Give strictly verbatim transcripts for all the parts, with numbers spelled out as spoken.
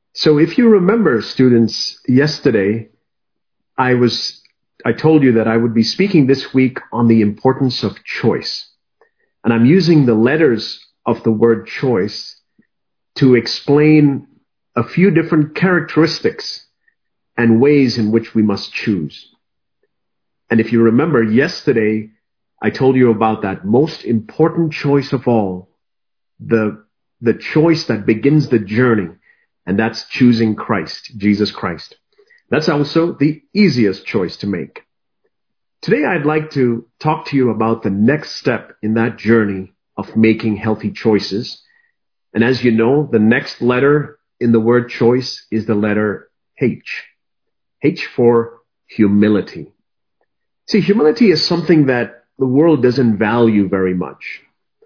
So if you remember, students, yesterday I was I told you that I would be speaking this week on the importance of choice. And I'm using the letters of the word choice to explain a few different characteristics and ways in which we must choose. And if you remember, yesterday I told you about that most important choice of all, the, the choice that begins the journey, and that's choosing Christ, Jesus Christ. That's also the easiest choice to make. Today I'd like to talk to you about the next step in that journey of making healthy choices. And as you know, the next letter in the word choice is the letter H. H for humility. See, humility is something that the world doesn't value very much.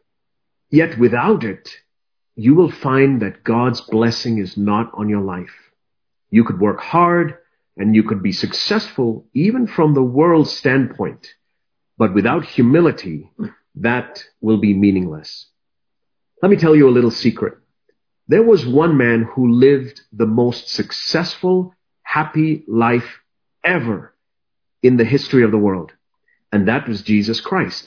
Yet without it, you will find that God's blessing is not on your life. You could work hard and you could be successful even from the world's standpoint. But without humility, that will be meaningless. Let me tell you a little secret. There was one man who lived the most successful, happy life ever in the history of the world. And that was Jesus Christ.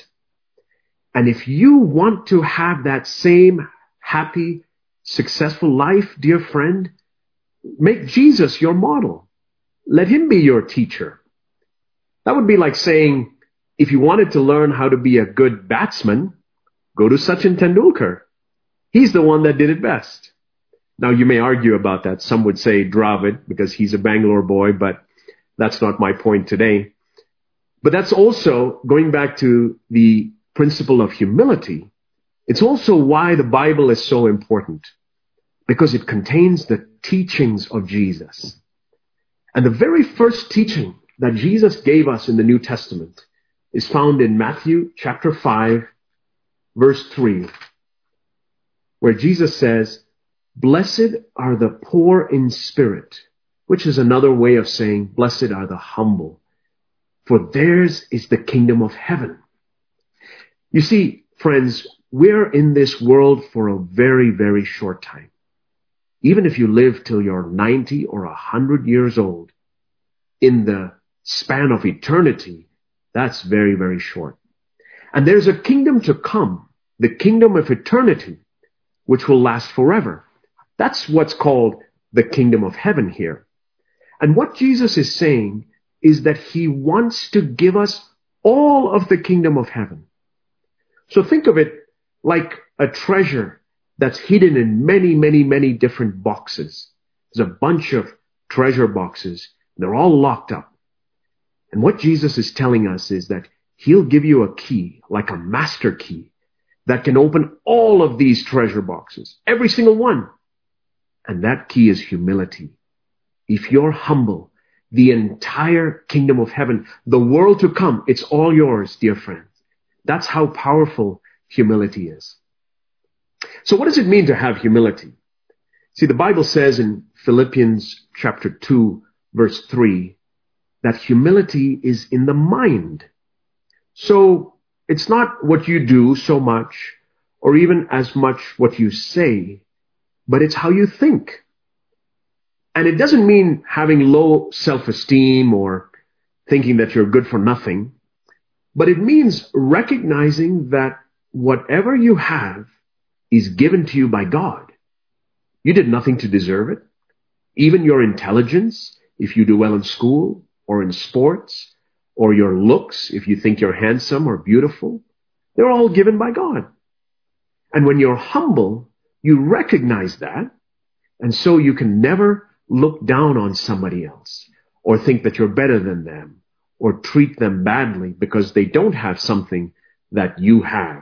And if you want to have that same happy, successful life, dear friend, make Jesus your model. Let him be your teacher. That would be like saying, if you wanted to learn how to be a good batsman, go to Sachin Tendulkar. He's the one that did it best. Now, you may argue about that. Some would say Dravid because he's a Bangalore boy, but that's not my point today. But that's also, going back to the principle of humility, it's also why the Bible is so important, because it contains the teachings of Jesus. And the very first teaching that Jesus gave us in the New Testament is found in Matthew chapter five, verse three, where Jesus says, "Blessed are the poor in spirit," which is another way of saying, blessed are the humble, for theirs is the kingdom of heaven. You see, friends, we're in this world for a very, very short time. Even if you live till you're ninety or one hundred years old, in the span of eternity, that's very, very short. And there's a kingdom to come, the kingdom of eternity, which will last forever. That's what's called the kingdom of heaven here. And what Jesus is saying is that he wants to give us all of the kingdom of heaven. So think of it like a treasure that's hidden in many, many, many different boxes. There's a bunch of treasure boxes. They're all locked up. And what Jesus is telling us is that he'll give you a key, like a master key, that can open all of these treasure boxes, every single one. And that key is humility. If you're humble, the entire kingdom of heaven, the world to come, it's all yours, dear friends. That's how powerful humility is. So what does it mean to have humility? See, the Bible says in Philippians chapter two, verse three, that humility is in the mind. So it's not what you do so much, or even as much what you say, but it's how you think. And it doesn't mean having low self-esteem or thinking that you're good for nothing, but it means recognizing that whatever you have is given to you by God. You did nothing to deserve it. Even your intelligence, if you do well in school or in sports, or your looks, if you think you're handsome or beautiful, they're all given by God. And when you're humble, you recognize that, and so you can never look down on somebody else or think that you're better than them or treat them badly because they don't have something that you have.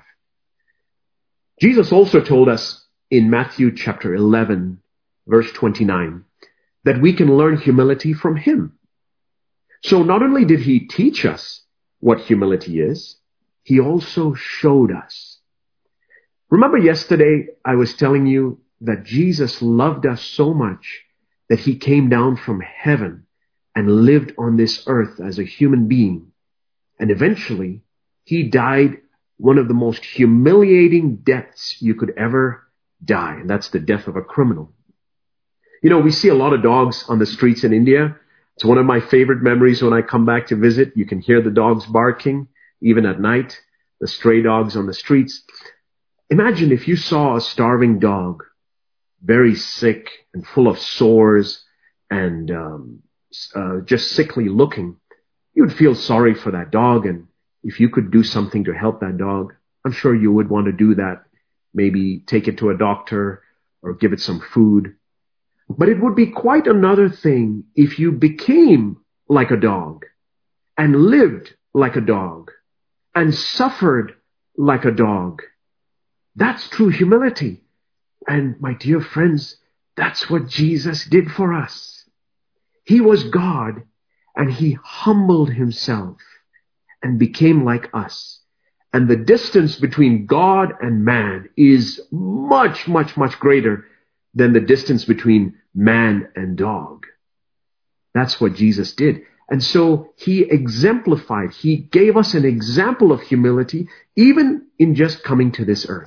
Jesus also told us in Matthew chapter eleven, verse twenty-nine, that we can learn humility from him. So not only did he teach us what humility is, he also showed us. Remember yesterday I was telling you that Jesus loved us so much that he came down from heaven and lived on this earth as a human being. And eventually he died one of the most humiliating deaths you could ever die, and that's the death of a criminal. You know, we see a lot of dogs on the streets in India. It's one of my favorite memories when I come back to visit. You can hear the dogs barking, even at night, the stray dogs on the streets. Imagine if you saw a starving dog, very sick and full of sores and um, uh, just sickly looking. You'd feel sorry for that dog, and if you could do something to help that dog, I'm sure you would want to do that. Maybe take it to a doctor or give it some food. But it would be quite another thing if you became like a dog and lived like a dog and suffered like a dog. That's true humility. And my dear friends, that's what Jesus did for us. He was God, and he humbled himself and became like us. And the distance between God and man is much, much, much greater than the distance between man and dog. That's what Jesus did. And so he exemplified, he gave us an example of humility, even in just coming to this earth.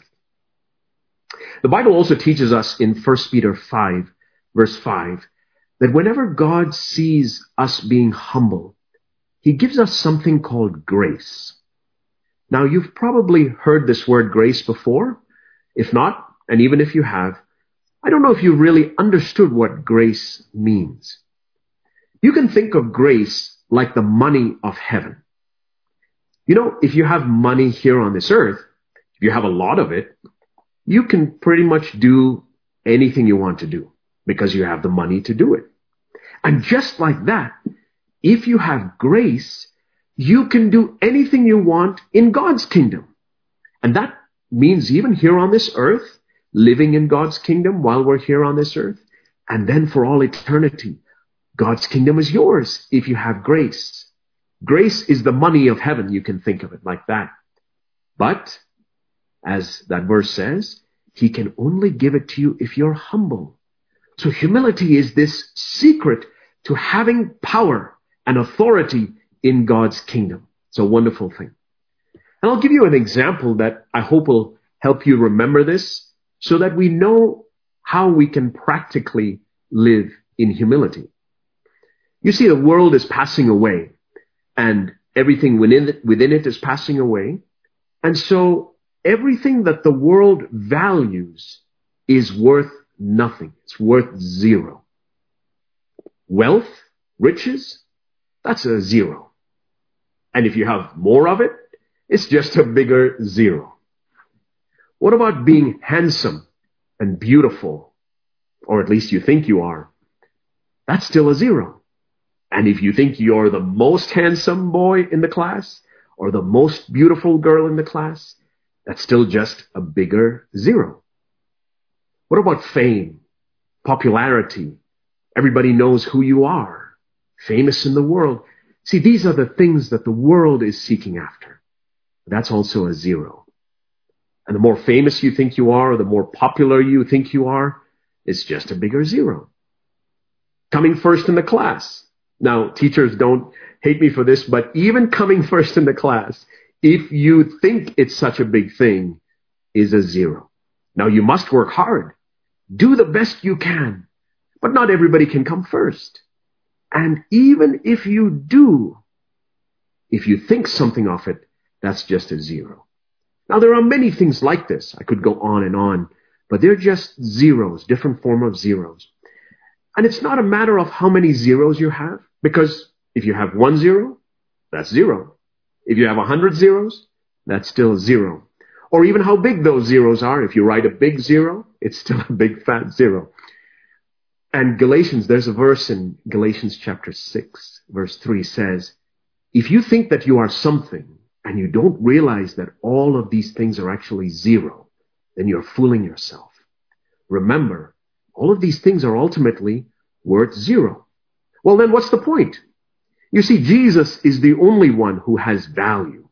The Bible also teaches us in First Peter five, verse five, that whenever God sees us being humble, he gives us something called grace. Now, you've probably heard this word grace before. If not, and even if you have, I don't know if you really understood what grace means. You can think of grace like the money of heaven. You know, if you have money here on this earth, if you have a lot of it, you can pretty much do anything you want to do because you have the money to do it. And just like that, if you have grace, you can do anything you want in God's kingdom. And that means even here on this earth, living in God's kingdom while we're here on this earth, and then for all eternity, God's kingdom is yours if you have grace. Grace is the money of heaven. You can think of it like that. But, as that verse says, he can only give it to you if you're humble. So humility is this secret to having power and authority in God's kingdom. It's a wonderful thing. And I'll give you an example that I hope will help you remember this so that we know how we can practically live in humility. You see, the world is passing away and everything within it, within it is passing away. And so everything that the world values is worth nothing. It's worth zero. Wealth, riches, that's a zero. And if you have more of it, it's just a bigger zero. What about being handsome and beautiful? Or at least you think you are. That's still a zero. And if you think you're the most handsome boy in the class or the most beautiful girl in the class, that's still just a bigger zero. What about fame, popularity? Everybody knows who you are, famous in the world. See, these are the things that the world is seeking after. That's also a zero. And the more famous you think you are, or the more popular you think you are, it's just a bigger zero. Coming first in the class. Now, teachers don't hate me for this, but even coming first in the class, if you think it's such a big thing, is a zero. Now, you must work hard. Do the best you can. But not everybody can come first. And even if you do, if you think something of it, that's just a zero. Now, there are many things like this. I could go on and on, but they're just zeros, different form of zeros. And it's not a matter of how many zeros you have, because if you have one zero, that's zero. If you have a hundred zeros, that's still zero. Or even how big those zeros are. If you write a big zero, it's still a big fat zero. And Galatians, there's a verse in Galatians chapter six, verse three says, if you think that you are something and you don't realize that all of these things are actually zero, then you're fooling yourself. Remember, all of these things are ultimately worth zero. Well, then what's the point? You see, Jesus is the only one who has value.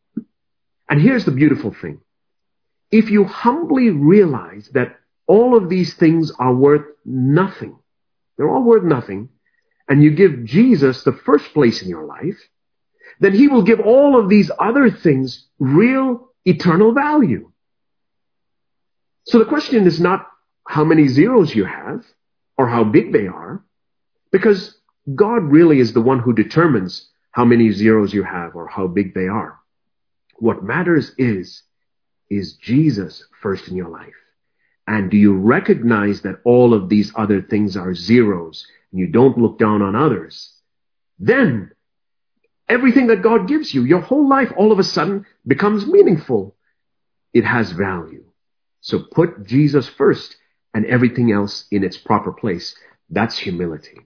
And here's the beautiful thing. If you humbly realize that all of these things are worth nothing, they're all worth nothing, and you give Jesus the first place in your life, then he will give all of these other things real eternal value. So the question is not how many zeros you have. or how big they are, because God really is the one who determines how many zeros you have or how big they are. What matters is, is Jesus first in your life? And do you recognize that all of these other things are zeros and you don't look down on others? Then everything that God gives you, your whole life all of a sudden becomes meaningful. It has value. So put Jesus first and everything else in its proper place. That's humility.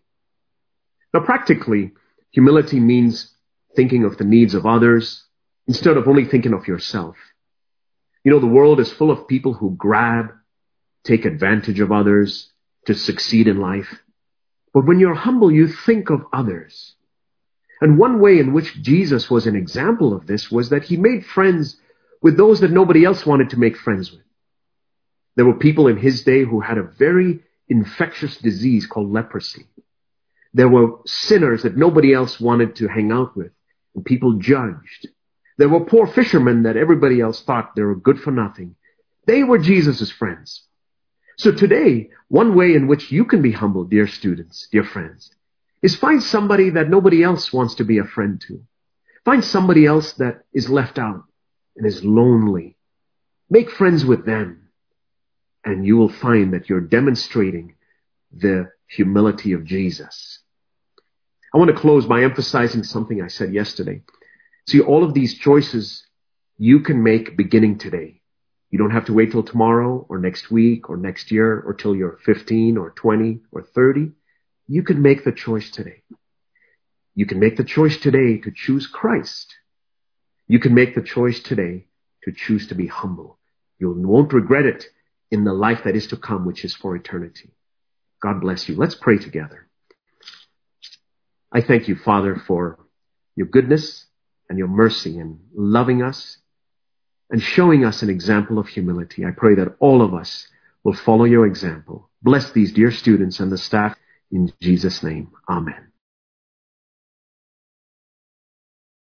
Now practically, humility means thinking of the needs of others instead of only thinking of yourself. You know, the world is full of people who grab, take advantage of others to succeed in life. But when you're humble, you think of others. And one way in which Jesus was an example of this was that he made friends with those that nobody else wanted to make friends with. There were people in his day who had a very infectious disease called leprosy. There were sinners that nobody else wanted to hang out with, and people judged. There were poor fishermen that everybody else thought they were good for nothing. They were Jesus' friends. So today, one way in which you can be humble, dear students, dear friends, is find somebody that nobody else wants to be a friend to. Find somebody else that is left out and is lonely. Make friends with them, and you will find that you're demonstrating the humility of Jesus. I want to close by emphasizing something I said yesterday. See, all of these choices you can make beginning today. You don't have to wait till tomorrow or next week or next year or till you're fifteen or twenty or thirty. You can make the choice today. You can make the choice today to choose Christ. You can make the choice today to choose to be humble. You won't regret it in the life that is to come, which is for eternity. God bless you. Let's pray together. I thank you, Father, for your goodness and your mercy in loving us and showing us an example of humility. I pray that all of us will follow your example. Bless these dear students and the staff in Jesus' name. Amen.